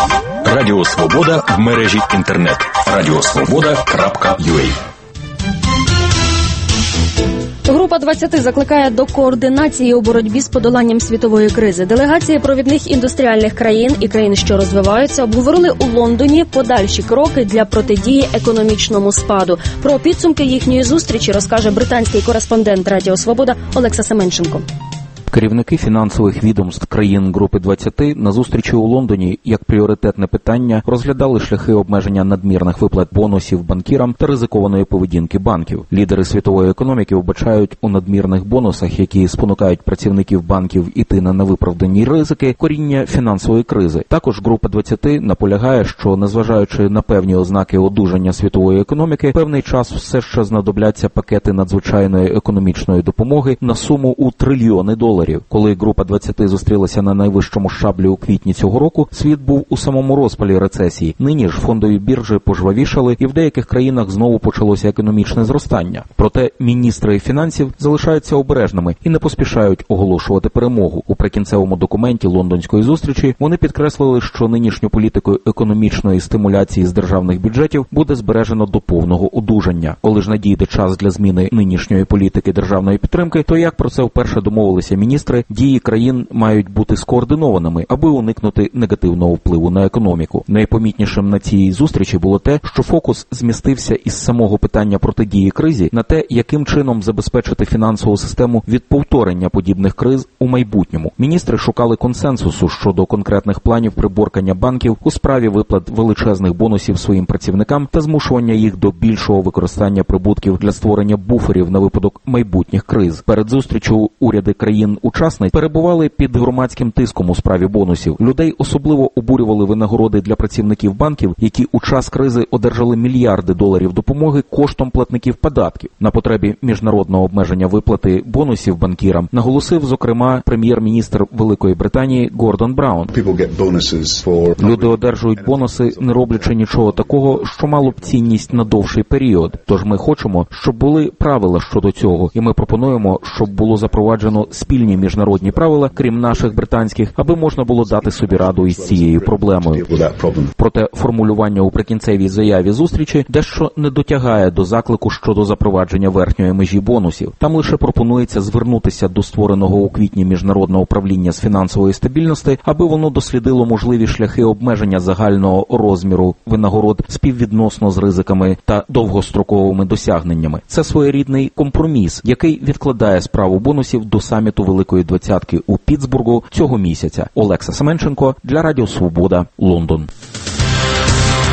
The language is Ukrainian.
Радіо Свобода в мережі інтернет. radiosvoboda.ua. Група 20 закликає до координації у боротьбі з подоланням світової кризи. Делегації провідних індустріальних країн і країн, що розвиваються, обговорили у Лондоні подальші кроки для протидії економічному спаду. Про підсумки їхньої зустрічі розкаже британський кореспондент Радіо Свобода Олекса Семенченко. Керівники фінансових відомств країн Групи 20 на зустрічі у Лондоні як пріоритетне питання розглядали шляхи обмеження надмірних виплат бонусів банкірам та ризикованої поведінки банків. Лідери світової економіки вбачають у надмірних бонусах, які спонукають працівників банків іти на невиправдані ризики, коріння фінансової кризи. Також Група 20 наполягає, що, незважаючи на певні ознаки одужання світової економіки, певний час все ще знадобляться пакети надзвичайної економічної допомоги на суму у трильйони доларів. Коли Група 20 зустрілася на найвищому щаблі у квітні цього року, світ був у самому розпалі рецесії. Нині ж фондові біржі пожвавішали, і в деяких країнах знову почалося економічне зростання. Проте міністри фінансів залишаються обережними і не поспішають оголошувати перемогу. У прикінцевому документі лондонської зустрічі вони підкреслили, що нинішню політику економічної стимуляції з державних бюджетів буде збережено до повного одужання. Коли ж надійде час для зміни нинішньої політики державної підтримки, то як про це вперше домовилися міністри, дії країн мають бути скоординованими, аби уникнути негативного впливу на економіку. Найпомітнішим на цій зустрічі було те, що фокус змістився із самого питання протидії кризі на те, яким чином забезпечити фінансову систему від повторення подібних криз у майбутньому. Міністри шукали консенсусу щодо конкретних планів приборкання банків у справі виплат величезних бонусів своїм працівникам та змушування їх до більшого використання прибутків для створення буферів на випадок майбутніх криз. Перед зустрічю уряди країн-учасниць перебували під громадським тиском у справі бонусів. Людей особливо обурювали винагороди для працівників банків, які у час кризи одержали мільярди доларів допомоги коштом платників податків. На потребі міжнародного обмеження виплати бонусів банкірам наголосив, зокрема, прем'єр-міністр Великої Британії Гордон Браун. Люди одержують бонуси, не роблячи нічого такого, що мало б цінність на довший період. Тож ми хочемо, щоб були правила щодо цього, і ми пропонуємо, щоб було запроваджено спільні міжнародні правила, крім наших британських, аби можна було дати собі раду із цією проблемою. Проте формулювання у прикінцевій заяві зустрічі дещо не дотягає до заклику щодо запровадження верхньої межі бонусів. Там лише пропонується звернутися до створеного у квітні Міжнародного управління з фінансової стабільності, аби воно дослідило можливі шляхи обмеження загального розміру винагород співвідносно з ризиками та довгостроковими досягненнями. Це своєрідний компроміс, який відкладає справу бонусів до саміту Великої Двадцятки у Пітсбургу цього місяця. Олекса Семенченко для Радіо Свобода, Лондон.